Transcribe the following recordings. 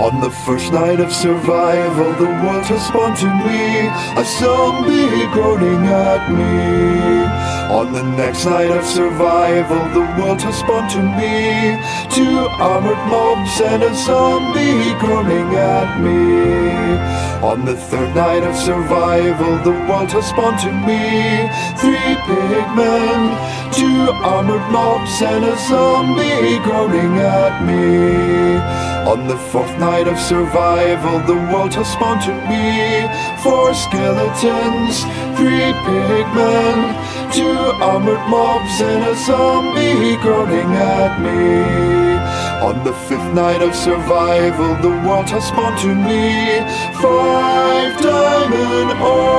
On the first night of survival, the world has spawned to me, a zombie groaning at me. On the next night of survival, the world has spawned to me, two armored mobs and a zombie groaning at me. On the third night of survival, the world has spawned to me, three pigmen, two armored mobs and a zombie groaning at me. On the fourth night of survival, the world has spawned to me, four skeletons, three pigmen, two armored mobs and a zombie groaning at me. On the fifth night of survival, the world has spawned to me, five diamond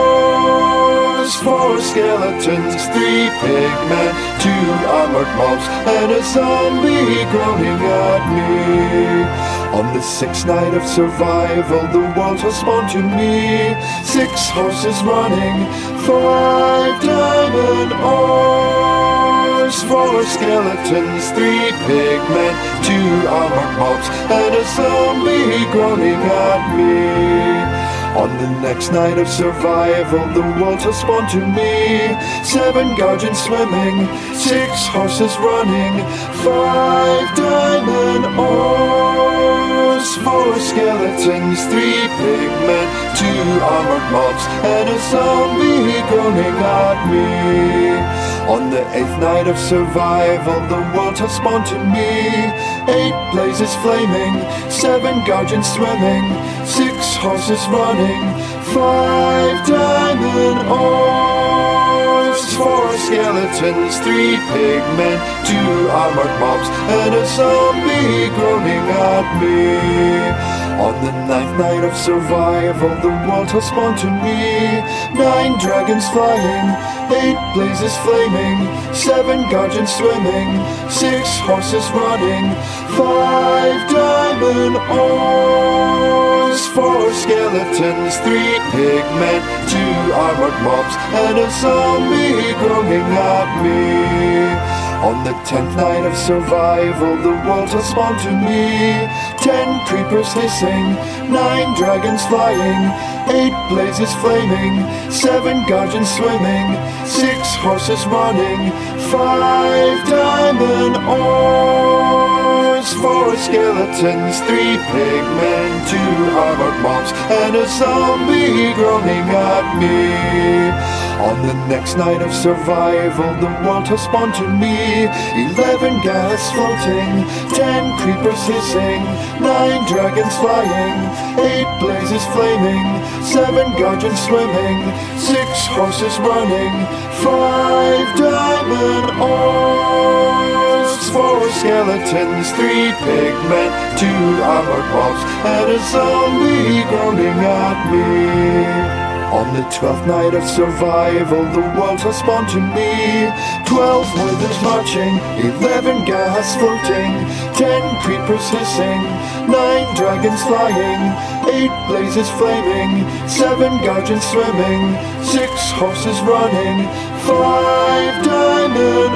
ores, four skeletons, three pigmen, two armored mobs and a zombie groaning at me. On the sixth night of survival, the world has spawned to me, six horses running, five diamond ores, four skeletons, three pigmen, two armored mobs and a zombie groaning at me. On the next night of survival, the world has spawned to me, seven guardians swimming, six horses running, five diamond ores, four skeletons, three pigmen, two armored mobs and a zombie groaning at me. On the eighth night of survival, the world has spawned to me, eight blazes flaming, seven guardians swimming, six horses running, five diamond ores, four skeletons, three pigmen, two armored mobs and a zombie groaning at me. On the ninth night of survival, the world has spawned to me, nine dragons flying, eight blazes flaming, seven guardians swimming, six horses running, five diamond ores, four skeletons, three pigmen, two armored mobs and a zombie groaning at me. On the 10th night of survival, the world has spawned to me, 10 creepers hissing, 9 dragons flying, 8 blazes flaming, 7 guardians swimming, 6 horses running, 5 diamond ores, 4 skeletons, 3 pigmen, 2 armored mobs and a zombie groaning at me. On the next night of survival, the world has spawned to me, 11 gas floating, 10 creepers hissing, 9 dragons flying, 8 blazes flaming, 7 guardians swimming, 6 horses running, 5 diamond ores, 4 skeletons, 3 pigmen, 2 armored mobs and a zombie groaning at me. On the 12th night of survival, the world has spawned to me, 12 withers marching, 11 gas floating, 10 creepers hissing, 9 dragons flying, 8 blazes flaming, 7 guardians swimming, 6 horses running, 5 diamond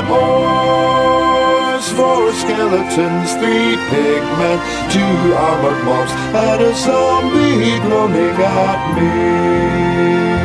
ores, 4 skeletons, 3 pigmen, 2 armored mobs and a zombie groaning at me.